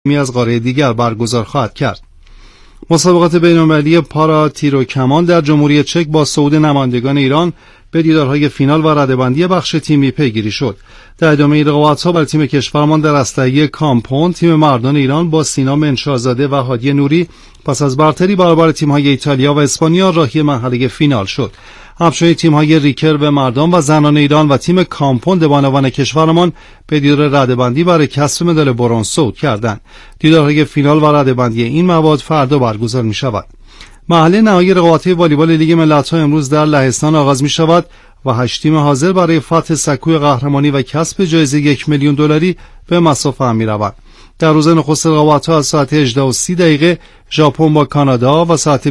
از قاره دیگر برگزار خواهد کرد. مسابقات بین‌المللی پارا تیر و کمان در جمهوری چک با صعود نمایندگان ایران به دیدارهای فینال و رده‌بندی بخش تیمی پیگیری شد. در ادامه رقابت‌ها بر تیم کشورمان در اسلحه کامپوند، تیم مردان ایران با سینا منشاه‌زاده و هادی نوری پس از برتری برابر تیم‌های ایتالیا و اسپانیا راهی مرحله فینال شد. همچنین تیم‌های ریکر و مردان و زنان ایران و تیم کامپوند بانوان کشورمان به دیدار رده‌بندی برای کسب مدال برنز صعود کردند. دیدارهای فینال و رده‌بندی این مواد فردا برگزار می‌شود. مرحله نهایی رقابت‌های والیبال لیگ ملت‌ها امروز در لهستان آغاز می‌شود و 8 تیم حاضر برای فتح سکوی قهرمانی و کسب جایزه $1,000,000 به مسافه می‌روند. در روز نخست رقابت‌ها از ساعت 18:30 ژاپن با کانادا و ساعت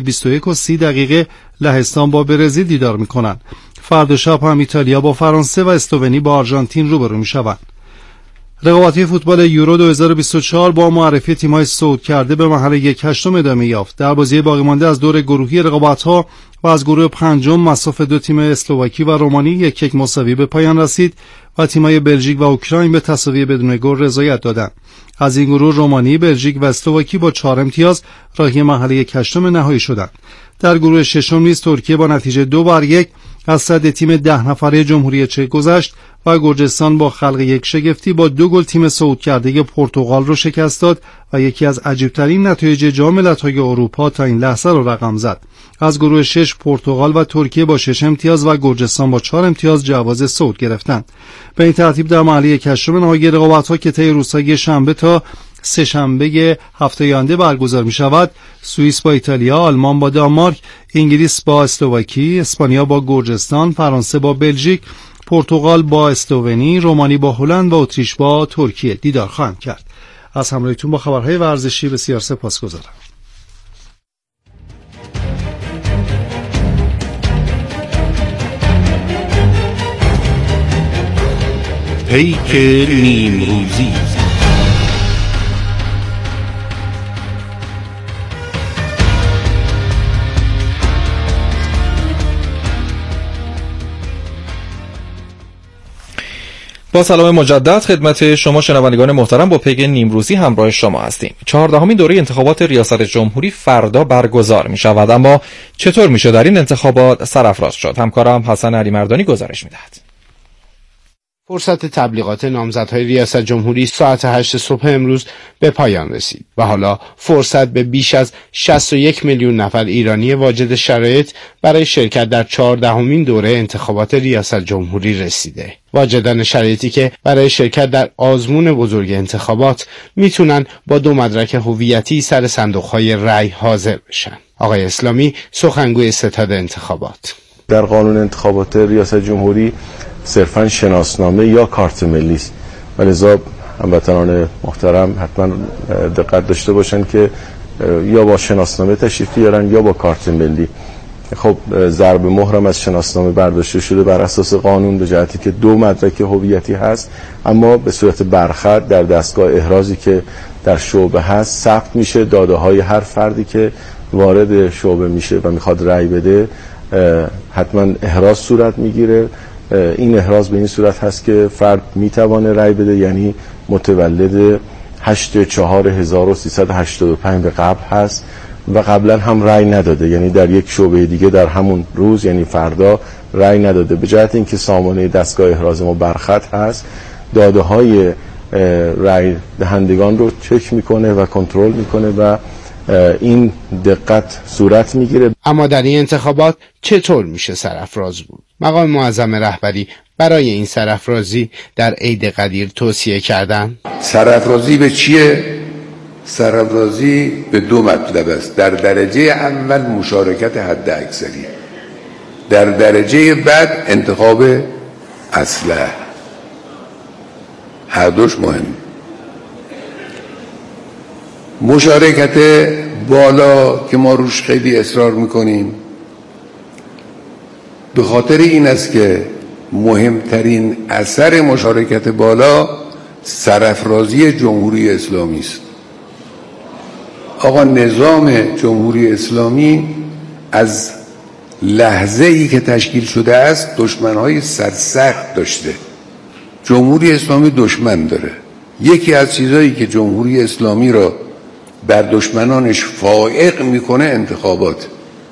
21:30 لهستان با برزیل دیدار می‌کنند. فردا شب هم ایتالیا با فرانسه و اسلوونی با آرژانتین روبرو می‌شوند. رقابت‌های فوتبال یورو 2024 با معرفی تیم‌های صعود کرده به مرحله 1/8 ادامه یافت. در بازی باقی مانده از دور گروهی رقابت‌ها و از گروه پنجم مصاف دو تیم اسلواکی و رومانی 1-1 مساوی به پایان رسید و تیم‌های بلژیک و اوکراین به تساوی بدون گل رضایت دادند. از این گروه رومانی، بلژیک و اسلواکی با 4 امتیاز راهی مرحله 1/8 نهایی شدند. در گروه ششم نیز ترکیه با نتیجه 2-1 از صد تیم 10 نفره جمهوری چک گذشت و گرجستان با خلق یک شگفتی با 2 گل تیم صعود کرده پرتغال رو شکست داد و یکی از عجیب‌ترین نتایج جام ملت‌های اروپا تا این لحظه رو رقم زد. از گروه 6 پرتغال و ترکیه با 6 امتیاز و گرجستان با 4 امتیاز جواز صعود گرفتند. به این ترتیب در مرحله 1/8 نهایی رقابت‌ها که طی روزهای شنبه تا سه شنبه هفته آینده برگزار می شود، سوئیس با ایتالیا، آلمان با دانمارک، انگلیس با اسلواکی، اسپانیا با گرجستان، فرانسه با بلژیک، پرتغال با اسلوونی، رومانی با هلند و اتریش با ترکیه دیدار خواهند کرد. از همراهیتون با خبرهای ورزشی بسیار سپاسگزارم. پیک نیمروزی. با سلام مجدد خدمت شما شنوندگان محترم، با پیک نیمروزی همراه شما هستیم. 14مین دوره انتخابات ریاست جمهوری فردا برگزار می شود، اما چطور میشه در این انتخابات سرافراز شد؟ همکارم حسن علی مردانی گزارش میدهد. فرصت تبلیغات نامزدهای ریاست جمهوری ساعت 8 صبح امروز به پایان رسید و حالا فرصت به بیش از 61 میلیون نفر ایرانی واجد شرایط برای شرکت در 14مین دوره انتخابات ریاست جمهوری رسیده. واجدان شرایطی که برای شرکت در آزمون بزرگ انتخابات میتونن با 2 مدرک هویتی سر صندوق‌های رأی حاضر بشن. آقای اسلامی، سخنگوی ستاد انتخابات: در قانون انتخابات ریاست جمهوری صرفاً شناسنامه یا کارت ملی است و لذا هموطنان محترم حتما دقت داشته باشند که یا با شناسنامه تشریف بیارن یا با کارت ملی. خب ضرب مهرم از شناسنامه برداشته شده بر اساس قانون به جهتی که 2 مدرک هویتی هست، اما به صورت برخط در دستگاه احرازی که در شعبه هست ثبت میشه. داده های هر فردی که وارد شعبه میشه و میخواد رأی بده حتما احراز صورت میگیره. این احراز به این صورت هست که فرد میتوانه رأی بده، یعنی متولد 8/4/1385 به قبل هست و قبلا هم رأی نداده، یعنی در یک شعبه دیگه در همون روز یعنی فردا رأی نداده. به جهت اینکه سامانه دستگاه احراز ما برخط هست، داده های رأی دهندگان رو چک میکنه و کنترل میکنه و این دقت صورت میگیره. اما در این انتخابات چطور میشه سرافراز بود؟ مقام معظم رهبری برای این سرافرازی در عید قدیر توصیه کردن. سرافرازی به چیه؟ سرافرازی به 2 مطلب است. در درجه اول مشارکت حد اکثری، در درجه بعد انتخاب اسلحه. هر دوش مهم. مشارکت بالا که ما روش خیلی اصرار میکنیم به خاطر این است که مهمترین اثر مشارکت بالا سرافرازی جمهوری اسلامی است. آقا نظام جمهوری اسلامی از لحظه ای که تشکیل شده است دشمنهای سرسخت داشته. جمهوری اسلامی دشمن داره، یکی از چیزهایی که جمهوری اسلامی را بر دشمنانش فائق میکنه انتخابات.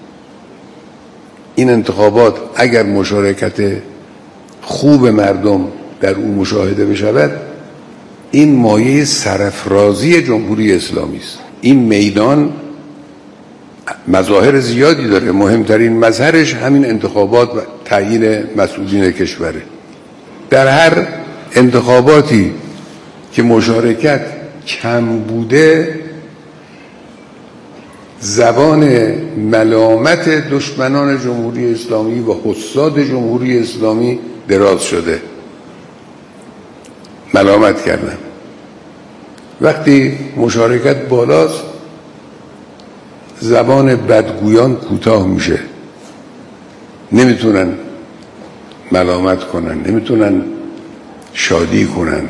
این انتخابات اگر مشارکت خوب مردم در اون مشاهده بشود، این مایه سرافرازی جمهوری اسلامی است. این میدان مظاهر زیادی داره، مهمترین مظهرش همین انتخابات و تعیین مسئولین کشوره. در هر انتخاباتی که مشارکت کم بوده، زبان ملامت دشمنان جمهوری اسلامی و حساد جمهوری اسلامی دراز شده، ملامت کردن. وقتی مشارکت بالاست، زبان بدگویان کوتاه میشه، نمیتونن ملامت کنن، نمیتونن شادی کنن.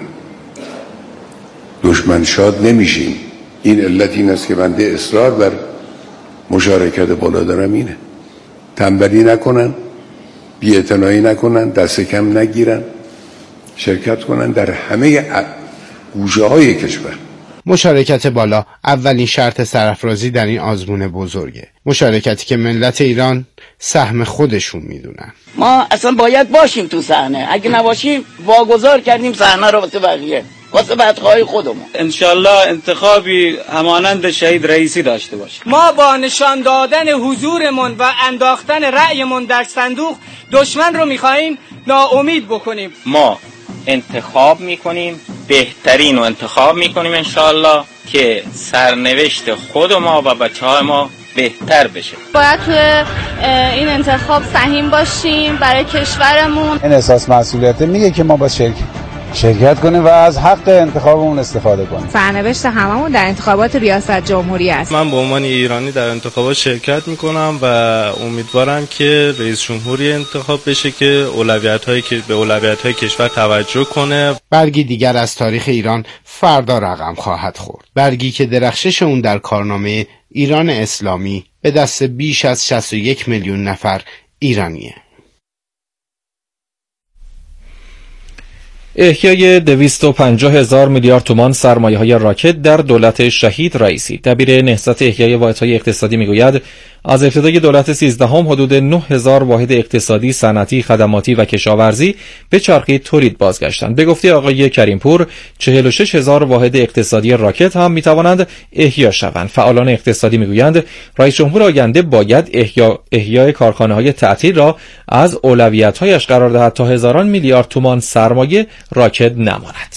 دشمن شاد نمیشیم. این علت این است که بنده اصرار بر مشارکت بالا دارم. اینه تنبلی نکنن، بی‌اعتنایی نکنن، دست کم نگیرن، شرکت کنن در همه گوشه‌های کشور. مشارکت بالا اولین شرط سرافرازی در این آزمون بزرگه، مشارکتی که ملت ایران سهم خودشون میدونن. ما اصلا باید باشیم تو صحنه، اگه نباشیم واگذار کردیم صحنه رو واسه بقیه، واسه بدخواهی خودمون. انشالله انتخابی همانند شهید رئیسی داشته باشیم. ما با نشان دادن حضورمون و انداختن رأیمون در صندوق دشمن رو میخواهیم ناامید بکنیم. ما انتخاب میکنیم، بهترین رو انتخاب میکنیم انشالله که سرنوشت خود ما و بچه‌های ما بهتر بشه. باید توی این انتخاب سهیم باشیم برای کشورمون. این احساس مسئولیت میگه که ما با شرکت کنیم و از حق انتخابمون استفاده کنیم. سرنوشت هممون در انتخابات ریاست جمهوری است. من به عنوان ایرانی در انتخابات شرکت میکنم و امیدوارم که رئیس جمهوری انتخاب بشه که به اولویت‌های کشور توجه کنه. برگی دیگر از تاریخ ایران فردا رقم خواهد خورد. برگی که درخشش اون در کارنامه ایران اسلامی به دست بیش از 61 میلیون نفر ایرانیه. احیای 250,000 میلیارد تومان سرمایه‌های راکت در دولت شهید رئیسی. دبیر نهضت احیای واحدهای اقتصادی میگوید از ابتدای دولت 13 حدود 9,000 واحد اقتصادی، صنعتی، خدماتی و کشاورزی به چرخه تولید بازگشتند. به گفته آقای کریمپور 46,000 واحد اقتصادی راکت هم میتوانند احیا شوند. فعالان اقتصادی میگویند رئیس جمهور آینده باید احیای کارخانه‌های تعطیل را از اولویت‌هایش قرار دهد تا هزاران میلیارد تومان سرمایه راکت نماند.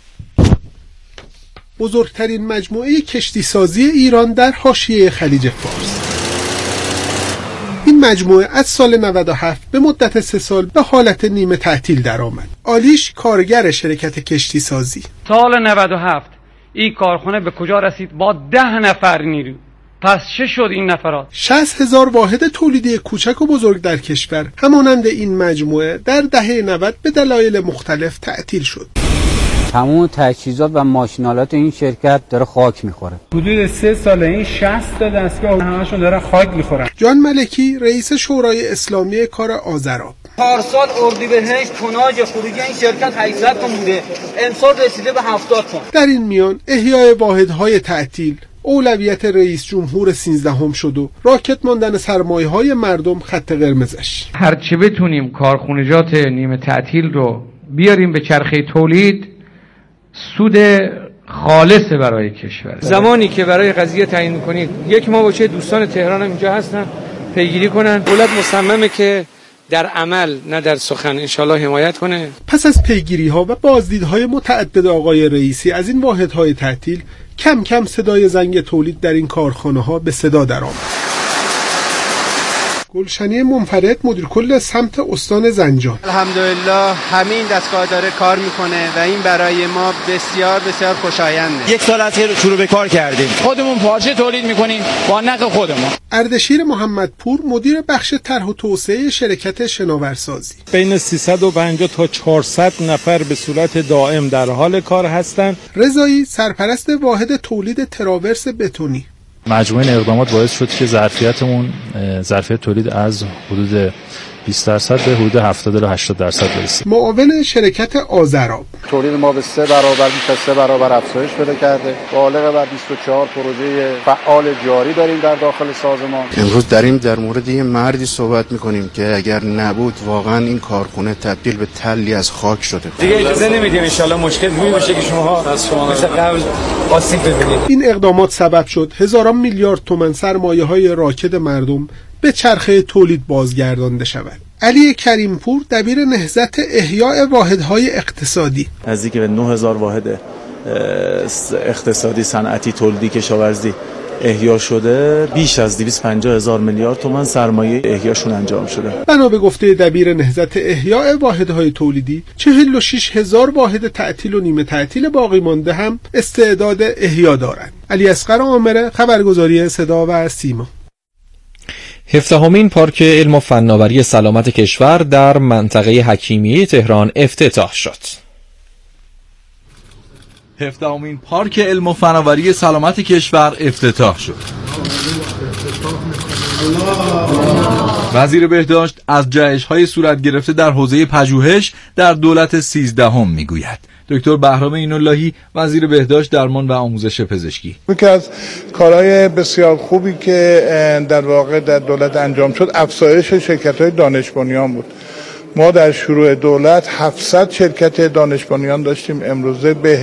بزرگترین مجموعه کشتیسازی ایران در حاشیه خلیج فارس. این مجموعه از سال 97 به مدت 3 سال به حالت نیمه تعطیل درآمد. آلیش کارگر شرکت کشتیسازی. سال 97 این کارخانه به کجا رسید؟ با 10 نفر نیرو. پس چه شد این نفرات؟ 60,000 واحد تولیدی کوچک و بزرگ در کشور همانند این مجموعه در دهه 90 به دلایل مختلف تعطیل شد. تمام تجهیزات و ماشینالات این شرکت داره خاک میخوره. حدود 3 ساله این 60 تا دستگاه همشون داره خاک میخورن. جان ملکی رئیس شورای اسلامی کار آذراب. پارسال اردیبهشت توناژ خروجی این شرکت 800 تن بوده، امسال رسیده به 70 تن. در این میان احیای واحدهای تعطیل اولویت رئیس جمهور 13 شد و راکت ماندن سرمایه‌های مردم خط قرمزش. هرچی بتونیم کارخونجات نیمه تعطیل رو بیاریم به چرخه تولید، سود خالص برای کشور. زمانی که برای قضیه تعیین می‌کنید، یک ما باشه دوستان تهران هم اینجا هستن پیگیری کنن. دولت مصممه که در عمل نه در سخن انشالله حمایت کنه. پس از پیگیری‌ها و بازدیدهای متعدد آقای رئیسی از این واحدهای تعطیل، کم کم صدای زنگ تولید در این کارخانه‌ها به صدا درآمد. گلشنی منفرد مدیر کل سمت استان زنجان. الحمدلله همین دستگاه داره کار میکنه و این برای ما بسیار بسیار خوشاینده. 1 سال از شروع به کار کردیم. خودمون پارچه تولید میکنیم با نق خودمون. اردشیر محمدپور مدیر بخش طرح و توسعه شرکت شناورسازی. بین 350 تا 400 نفر به صورت دائم در حال کار هستند. رضایی سرپرست واحد تولید تراورس بتونی. مجموعه اقدامات باعث شد که ظرفیت تولید از حدود 20% به حدود 70 تا 80% برسیم. معاون شرکت آذرآب: تولید ما به 3 برابر بیش از 3 برابر افزایش پیدا کرده. بالغ بر 24 پروژه فعال جاری داریم در داخل سازمان. امروز داریم در مورد یه مردی صحبت می‌کنیم که اگر نبود واقعا این کارخونه تبدیل به تلی از خاک شده. دیگه اجازه نمیدیم ان شاءالله مشکل جوری بشه که شما مثل قبل آسیب ببینید. این اقدامات سبب شد هزاران میلیارد تومان سرمایه‌های راکد مردم به چرخه تولید بازگردانده شود. علی کریمپور دبیر نهضت احیاء واحدهای اقتصادی: نزدیک به 9000 واحد اقتصادی صنعتی تولیدی کشاورزی احیا شده، بیش از 250,000 میلیارد تومان سرمایه احیاشون انجام شده. بنا به گفته دبیر نهضت احیاء واحدهای تولیدی 46,000 واحد تعطیل و نیمه تعطیل باقی مانده هم استعداد احیا دارند. علی اصغر عامره، خبرگزاری صدا و سیما. 17مین پارک علم و فناوری سلامت کشور در منطقه حکیمیه تهران افتتاح شد. 17مین پارک علم و فناوری سلامت کشور افتتاح شد. وزیر بهداشت از جهش‌های صورت گرفته در حوزه پژوهش در دولت 13 میگوید. دکتر بهرام این‌اللهی وزیر بهداشت، درمان و آموزش پزشکی: یکی از کارهای بسیار خوبی که در واقع در دولت انجام شد افزایش شرکت‌های دانش بنیان بود. ما در شروع دولت 700 شرکت دانش بنیان داشتیم، امروزه به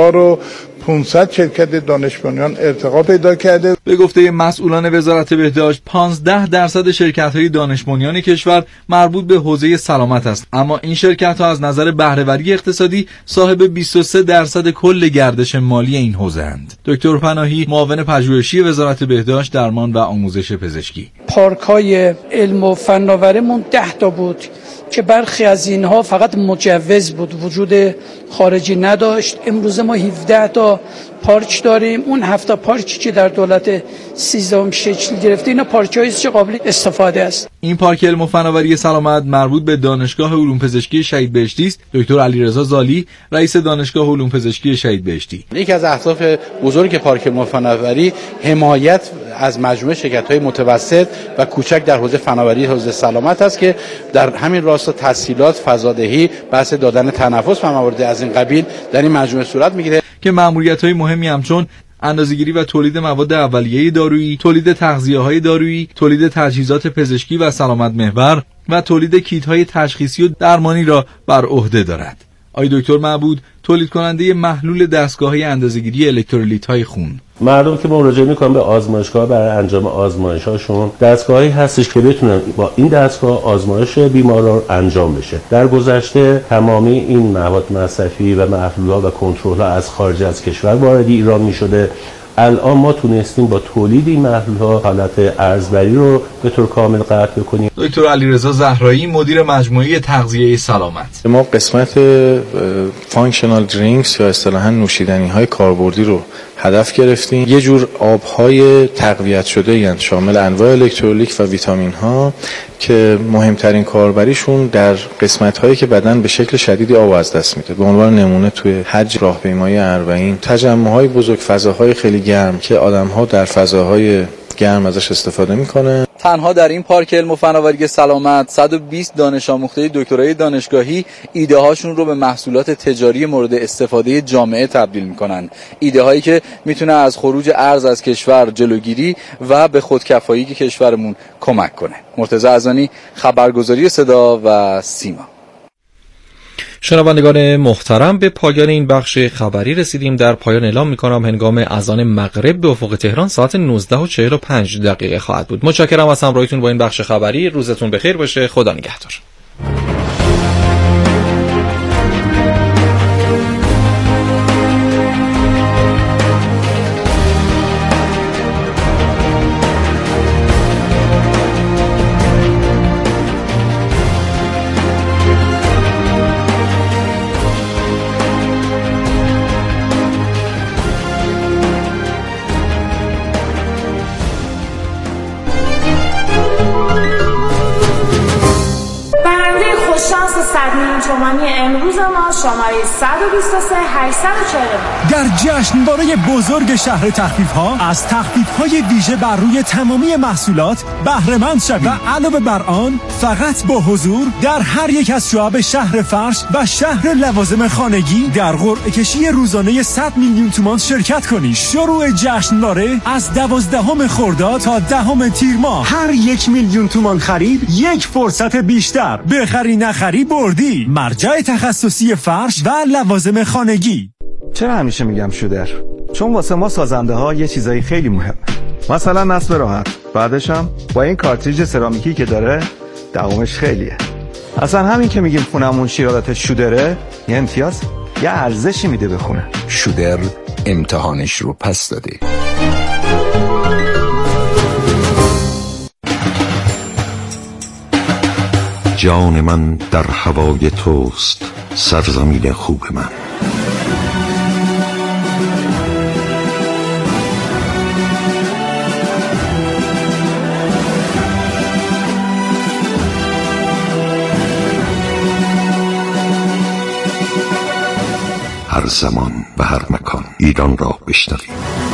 1500 شرکت دانش بنیان ارتقا پیدا کرده. به گفته مسئولان وزارت بهداشت 15% شرکت‌های دانش بنیان کشور مربوط به حوزه سلامت است، اما این شرکت‌ها از نظر بهره‌وری اقتصادی صاحب 23% کل گردش مالی این حوزه‌اند. دکتر پناهی، معاون پژوهشی وزارت بهداشت، درمان و آموزش پزشکی: پارک‌های علم و فناوریمون 10 تا بود که برخی از اینها فقط مجوز بود، وجود خارجی نداشت. امروز ما 17 تا پارک داریم. اون 7 پارکی که در دولت 13 شکل گرفته اینا پارک‌هایی است که قابل استفاده است. این پارک علم و فناوری سلامت مربوط به دانشگاه علوم پزشکی شهید بهشتی است. دکتر علیرضا زالی، رئیس دانشگاه علوم پزشکی شهید بهشتی: یکی از اهداف بزرگ پارک علم و فناوری حمایت از مجموعه شرکت‌های متوسط و کوچک در حوزه فناوری حوزه سلامت است که در همین راستا تسهیلات، فضادهی، بحث دادن تنفس و موارد از این قبیل در این مجموعه صورت میگیره که مأموریت‌های مهمی همچون اندازه‌گیری و تولید مواد اولیه دارویی، تولید تغذیه‌های دارویی، تولید تجهیزات پزشکی و سلامت محور و تولید کیت‌های تشخیصی و درمانی را بر عهده دارد. آقای دکتر معبود، تولید کننده محلول دستگاه‌های اندازه‌گیری الکترولیت‌های خون: مردم که مراجعه میکنن به آزمایشگاه برای انجام آزمایش‌هاشون، دستگاهی هستش که بتونن با این دستگاه آزمایش بیماران انجام بشه. در گذشته تمامی این مواد مصرفی و محلول‌ها و کنترل‌ها از خارج از کشور وارد ایران می‌شده. الان ما تونستیم با تولید این محلول‌ها حالت ارزبری رو به طور کامل قطع بکنیم. دکتر علیرضا زهرایی، مدیر مجموعه تغذیه سلامت: ما قسمت فانکشنال درینکس یا اصطلاحاً نوشیدنی‌های کاربردی رو هدف گرفتیم. یه جور آب‌های تقویت شده یعنی شامل انواع الکترولیت و ویتامین‌ها که مهمترین کاربریشون در قسمت‌هایی که بدن به شکل شدیدی آب از دست میده. به عنوان نمونه توی حج، راهپیمایی اربعین، تجمع‌های بزرگ، فضاهای خیلی گرم که آدم‌ها در فضاهای گرم ازش استفاده میکنه. تنها در این پارک علم و فناوری سلامت 120 دانش آموخته دکترای دانشگاهی ایده هاشون رو به محصولات تجاری مورد استفاده جامعه تبدیل میکنن. ایده هایی که میتونه از خروج ارز از کشور جلوگیری و به خودکفایی کشورمون کمک کنه. مرتضی عزانی، خبرگزاری صدا و سیما. شنوندگان محترم، به پایان این بخش خبری رسیدیم. در پایان اعلام می‌کنم هنگام اذان مغرب به افق تهران ساعت 19:45 خواهد بود. متشکرم از همراهیتون با این بخش خبری. روزتون بخیر باشه. خدا نگهدار. تومانی امروز ما شماره 123 849. در جشنواره بزرگ شهر تخفیف‌ها از تخفیف‌های ویژه بر روی تمامی محصولات بهره‌مند شوید و علاوه بر آن فقط با حضور در هر یک از شعب شهر فرش و شهر لوازم خانگی در قرعه کشی روزانه 100 میلیون تومان شرکت کنید. شروع جشنواره از 12 خرداد تا 10 تیر ماه. هر 1 میلیون تومان خرید یک فرصت بیشتر. بخری نخری بردی. مرجع تخصصی فرش و لوازم خانگی. چرا همیشه میگم شودر؟ چون واسه ما سازنده ها یه چیزایی خیلی مهمه. مثلا نصب راحت. بعدش هم با این کارتریج سرامیکی که داره دوامش خیلیه. اصلا همین که میگیم خونمون شیرالات شودره یه امتیاز، یه ارزشی میده به خونه. شودر امتحانش رو پس داده. جان من در هوای توست، سرزمین خوب من. هر زمان و هر مکان ایران را بشنویم.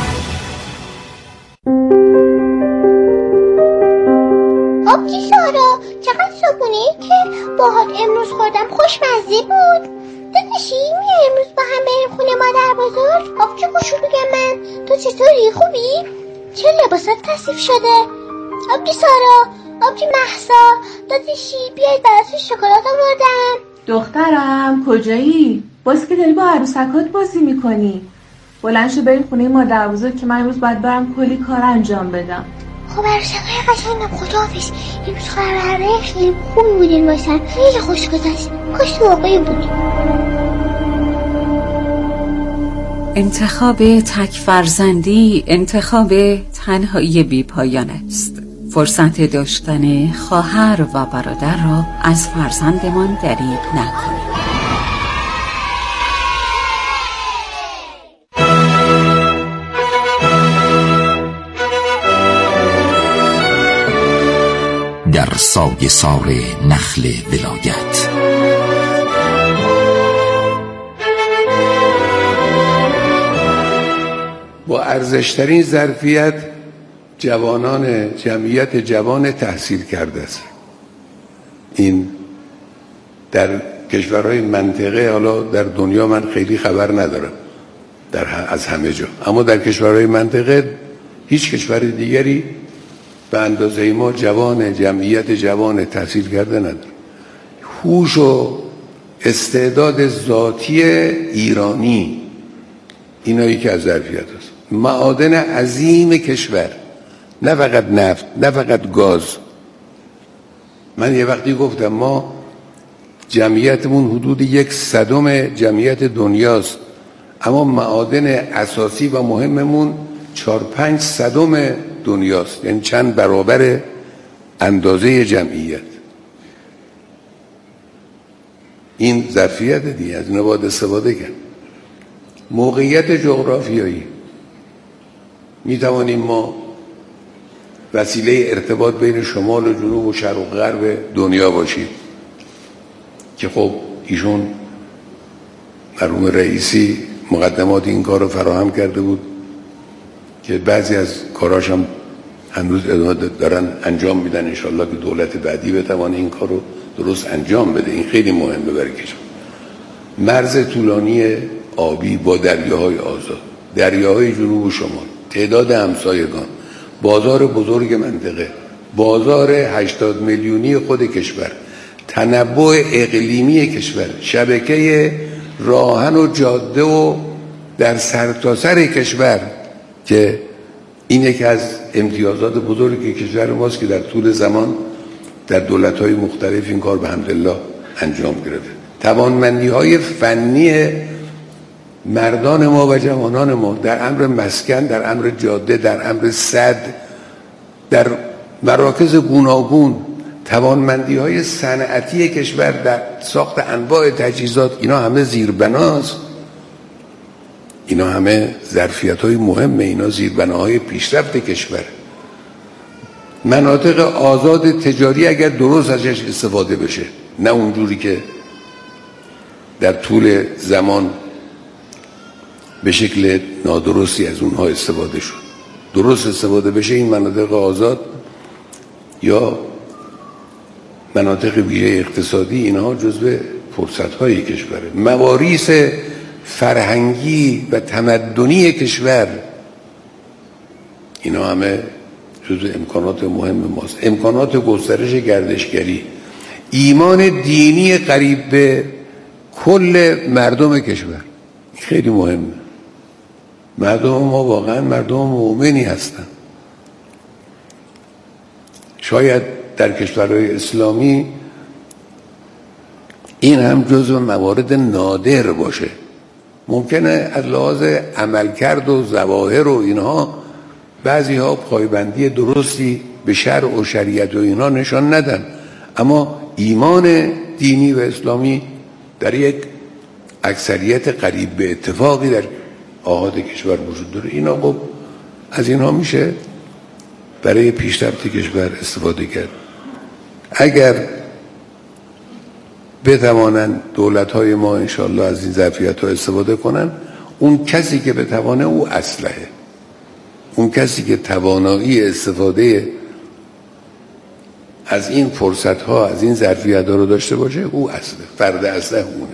آبجی سارا، چقدر صبحونه که باهات امروز خوردم خوشمزه بود. داداشی میای امروز با هم بریم خونه مادر بزرگ؟ آبجی کوچولوی من، تو چطوری؟ خوبی؟ چرا لباسات کثیف شده؟ آبجی سارا، آبجی مهسا، داداشی بیاید براتون شکلات آوردم. دخترم کجایی؟ باز که داری با عروسکات بازی میکنی. بلند شو بریم خونه مادر بزرگ که من امروز باید برم کلی کار انجام بدم. خب عروسکای قشنگم خداحافظ. امروز خبرهای خیلی خوبی بودین واسم، خیلی خوش گذشت. کاش تو واقعی بود. انتخاب تک فرزندی انتخاب تنهایی بی پایان است. فرصت داشتن خواهر و برادر را از فرزندمان دریغ نکنید. در سایه سار نخل ولایت با ارزشترین ظرفیت جوانان جمعیت جوان تحصیل کرده است. این در کشورهای منطقه، حالا در دنیا من خیلی خبر ندارم از همه جا، اما در کشورهای منطقه هیچ کشور دیگری به اندازه ما جمعیت جوان تحصیل کرده نداره. هوش و استعداد ذاتی ایرانی اینایی که از ظرفیت است. معادن عظیم کشور، نه فقط نفت، نه فقط گاز. من یه وقتی گفتم ما جمعیتمون حدود 1/100 جمعیت دنیاست، اما معادن اساسی و مهممون 4-5 دنیاست، یعنی چند برابر اندازه جمعیت. این ظرفیت دیگه، از اینو باید استفاده کرد. موقعیت جغرافیایی، می توانیم ما وسیله ارتباط بین شمال و جنوب و شرق و غرب دنیا باشیم که خب ایشون مرحوم رئیسی مقدمات این کار رو فراهم کرده بود که بعضی از کاراش هم هنوز ادامه دارن انجام میدن. انشالله که دولت بعدی بتوانه این کار رو درست انجام بده. این خیلی مهمه برای کشور. مرز طولانی آبی با دریاهای آزاد، دریاهای جنوب و شمال، تعداد همسایگان، بازار بزرگ منطقه، بازار 80 میلیونی خود کشور، تنوع اقلیمی کشور، شبکه راهن و جاده و در سرتاسر کشور که این یکی از امتیازات بزرگی کشور ماست که در طول زمان در دولت‌های مختلف این کار به حمدالله انجام گرفته. توانمندی‌های فنی مردان ما و جوانان ما در امر مسکن، در امر جاده، در امر سد، در مراکز گوناگون، توانمندی‌های صنعتی کشور در ساخت انواع تجهیزات، اینا همه زیربناست. اینا همه ظرفیت‌های مهمه، اینا زیربناهای پیشرفت کشور. مناطق آزاد تجاری اگر درست ازش استفاده بشه، نه اونجوری که در طول زمان به شکل نادرستی از اونها استفاده شد. درست استفاده بشه این مناطق آزاد یا مناطق ویژه اقتصادی، اینها جزو فرصت‌های کشوره. مواریث فرهنگی و تمدنی کشور، اینا همه جزو امکانات مهم ماست. امکانات گسترش گردشگری، ایمان دینی قریب به کل مردم کشور، خیلی مهمه. مردم ما واقعا مردم مؤمنی هستن. شاید در کشورهای اسلامی این هم جزو موارد نادر باشه. ممکنه از لحاظ عملکرد و ظواهر و اینها بعضی ها پایبندی درستی به شرع و شریعت و اینها نشان ندن، اما ایمان دینی و اسلامی در یک اکثریت قریب به اتفاقی در آحاد کشور وجود داره. اینا خب از اینها میشه برای پیشرفت کشور استفاده کرد. اگر بتوانند دولت‌های ما انشالله از این ظرفیت‌ها استفاده کنن، اون کسی که بتوانه او اسلحه، اون کسی که توانایی استفاده از این فرصت‌ها، از این ظرفیت‌ها رو داشته باشه، او اسلحه، فرد اسلحه اونه.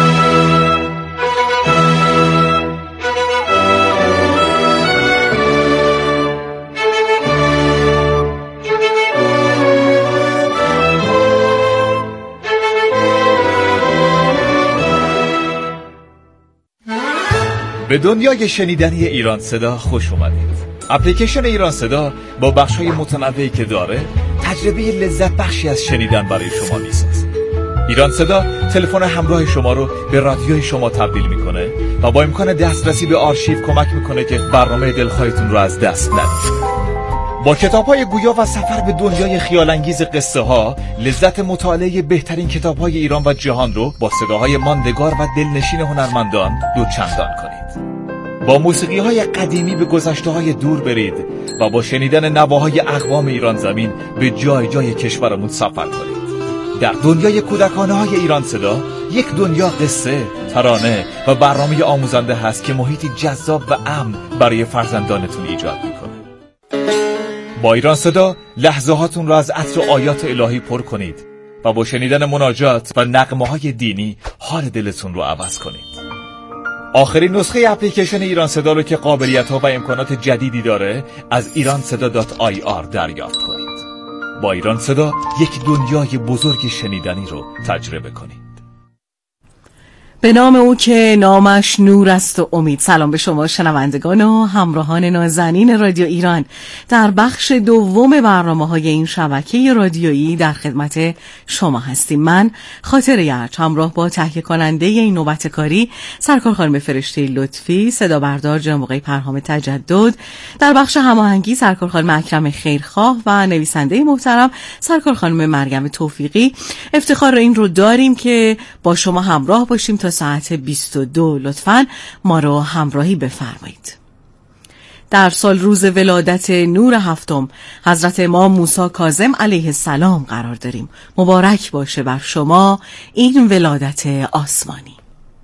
به دنیای شنیدنی ایران صدا خوش اومدید. اپلیکیشن ایران صدا با بخش‌های متنوعی که داره، تجربه لذت بخشی از شنیدن برای شما میسازه. ایران صدا تلفن همراه شما رو به رادیوی شما تبدیل میکنه و با امکان دسترسی به آرشیو کمک میکنه که برنامه دلخواهتون رو از دست ندید. با کتاب‌های گویا و سفر به دنیای خیال‌انگیز قصه ها، لذت مطالعه بهترین کتاب‌های ایران و جهان رو با صداهای ماندگار و دلنشین هنرمندان دوچندان کنید. با موسیقی‌های قدیمی به گذشته‌های دور برید و با شنیدن نواهای اقوام ایران زمین به جای جای کشورمون سفر کنید. در دنیای کودکانه‌های ایران صدا، یک دنیا قصه، ترانه و برنامه آموزنده هست که محیطی جذاب و امن برای فرزندانتون ایجاد می‌کنه. با ایران صدا لحظه هاتون را از عطر آیات الهی پر کنید و با شنیدن مناجات و نغمه‌های دینی حال دلتون رو عوض کنید. آخرین نسخه اپلیکیشن ایران صدا رو که قابلیت‌ها و امکانات جدیدی داره از iranseda.ir دریافت کنید. با ایران صدا یک دنیای بزرگ شنیدنی رو تجربه کنید. به نام او که نامش نور است و امید. سلام به شما شنوندگان و همراهان نازنین رادیو ایران. در بخش دوم برنامه‌های این شبکه رادیویی در خدمت شما هستیم. من خاطر یرج همراه با تهیه کننده این نوبت کاری سرکار خانم فرشته لطفی، صدا بردار جناب آقای پرهام تجدد، در بخش هماهنگی سرکار خانم اکرم خیرخواه و نویسنده محترم سرکار خانم مریم توفیقی. افتخار این رو داریم که با شما همراه باشیم تا ساعت 22. لطفاً ما رو همراهی بفرمایید. در سال روز ولادت نور هفتم حضرت امام موسی کاظم علیه السلام قرار داریم. مبارک باشه بر شما این ولادت آسمانی.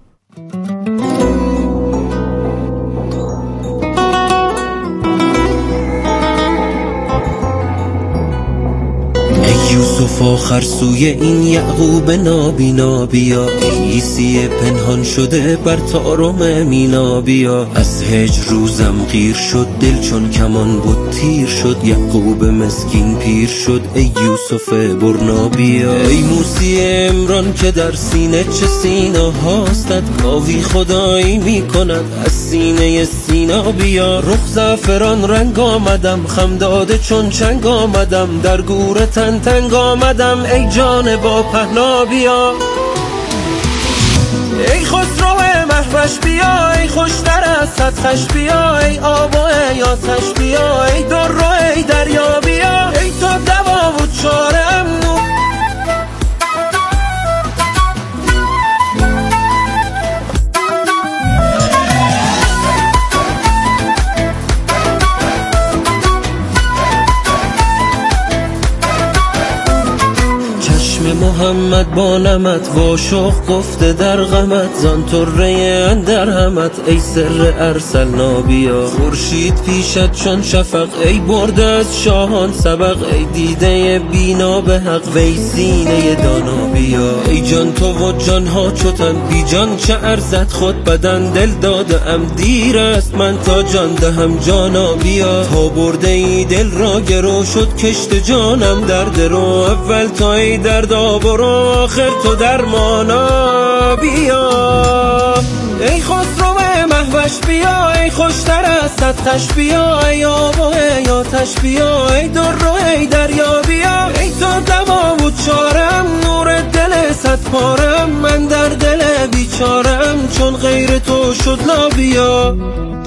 یوسف آخر سوی این یعقوب نابینا بیا، عیسی پنهان شده بر طارم مینا بیا. از هجر روزم غیر شد دل چون کمان بود تیر شد، یعقوب مسکین پیر شد ای یوسف برنا بیا. ای موسی عمران که در سینه چه سینا هاستت، کاوی خدایی میکند از سینه سینا بیا. رخ زعفران رنگ آمدم خم داده چون چنگ آمدم، در گور تن تنگ آمدم ای جان با پهنا بیا. ای خسرو مهوش بیا، ای خوشتر از صدخش بیا، ای آب و ای آتش بیا، ای در و ای دریا بیا، ای تو دوا و چارم نو. محمد با نمت واشخ گفته در غمت زان طره اندر همت ای سر ارسل نابیا خورشید پیشت چون شفق ای برده از شاهان سبق ای دیده بینا به حق وی سینه دانا بیا ای جان تو و جانها چوتن بی جان چه ارزد خود بدن دل داده ام دیر است من تا جان دهم جانا بیا تا برده ای دل را گرو شد کشت جانم درد رو اول تا ای دردا برو آخر تو درمانا بیا ای خسرو مهوش بیا ای خوشتر از صدقش بیا ای آب و ای آتش بیا ای در و ای دریا بیا ای تو دما و چارم نور دل صد پارم من در دل بیچارم چون غیر تو شد لا بیا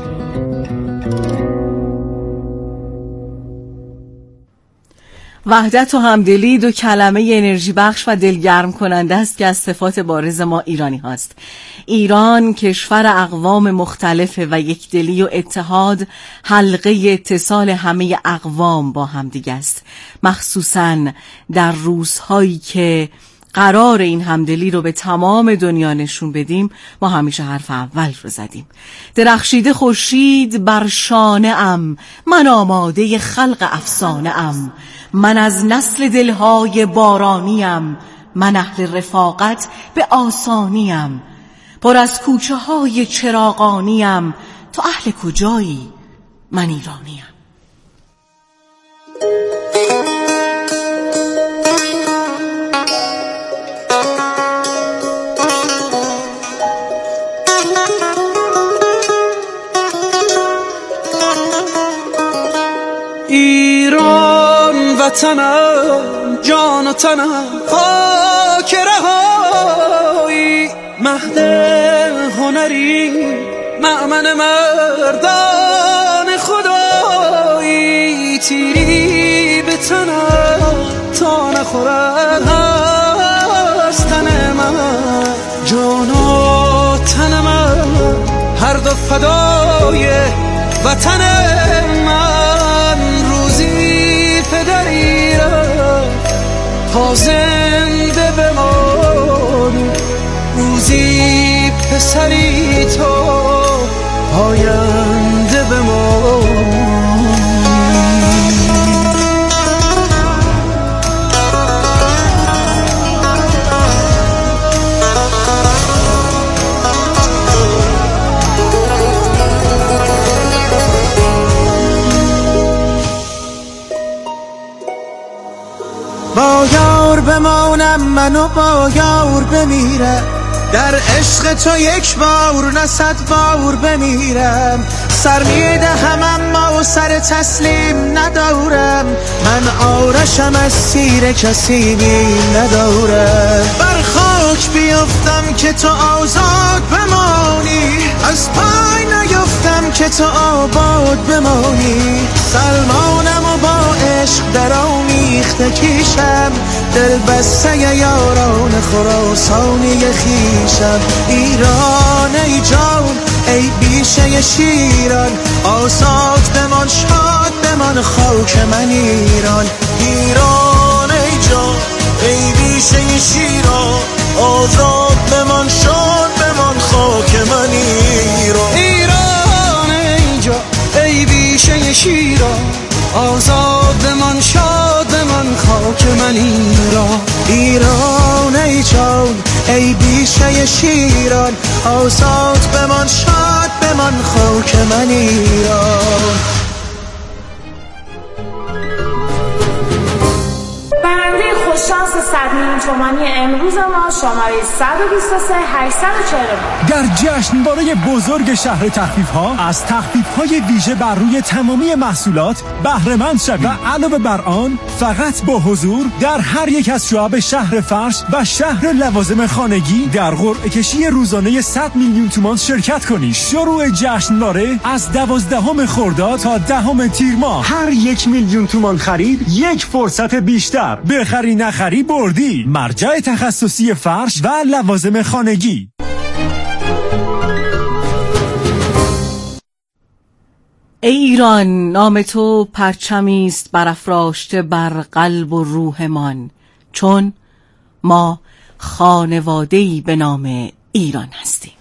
وحدت و همدلی دو کلمه انرژی بخش و دلگرم کننده است که از صفات بارز ما ایرانی هاست. ایران کشور اقوام مختلفه و یکدلی و اتحاد حلقه اتصال همه اقوام با هم دیگه است. مخصوصاً در روزهایی که قرار این همدلی رو به تمام دنیا نشون بدیم ما همیشه حرف اول رو زدیم. درخشیده خورشید بر شانه ام من آماده خلق افسانه ام من از نسل دلهای بارانیم من اهل رفاقت به آسانیم پر از کوچه های چراغانیم تو اهل کجایی من ایرانیم. ایران وطنم جان و تنم خاک رهایی مهد هنری مأمن مردان خدایی تیری به تنم تا نخورد از تن من جان و تن من هر دو فدای وطن من روزی پدری را تا زنده بمانی روزی پسری تو آینده بمانی با یار بمانم منو با یار بمیرم در عشق تو یک بار نه صد بار بمیرم سر میدهم اما سر تسلیم ندارم من آرشم از تیر کسی بیم ندارم بر خاک بیفتم که تو آزاد بمانی از پای نیفتم که تو آباد بمانی سلمانم و با عشق در آمیخته کیشم دل بسته یاران خراسانی خیشم ایران ای جان ای بیشه شیران آزاد بمان شاد بمان خاک من ایران ایران ای جان ای بیشه شیران آزاد بمان شاد بمان خاک من ایران ایران ای جان ای بیشه شیران آزاد بمان شاد بمان خاک من ایران ایران ای جان ای بیشه شیران آزاد بمان شاد بمان خاک من ایران. برنده خوششانس 100 میلیون تومانی امروز ما شماره 123 840 در جشنواره بزرگ شهر تخفیف‌ها از تخفیف‌های ویژه بر روی تمامی محصولات بهره مند شوید و علاوه بر آن فقط با حضور در هر یک از شعب شهر فرش و شهر لوازم خانگی در قرعه کشی روزانه 100 میلیون تومان شرکت کنید. شروع جشنواره از 12 خرداد تا 10 تیر ماه. هر 1 میلیون تومان خرید یک فرصت بیشتر. بخری نخری بردی. مرجع تخصصی فرش و لوازم خانگی. ای ایران نام تو پرچمی است برافراشته بر قلب و روحمان چون ما خانواده‌ای به نام ایران هستیم.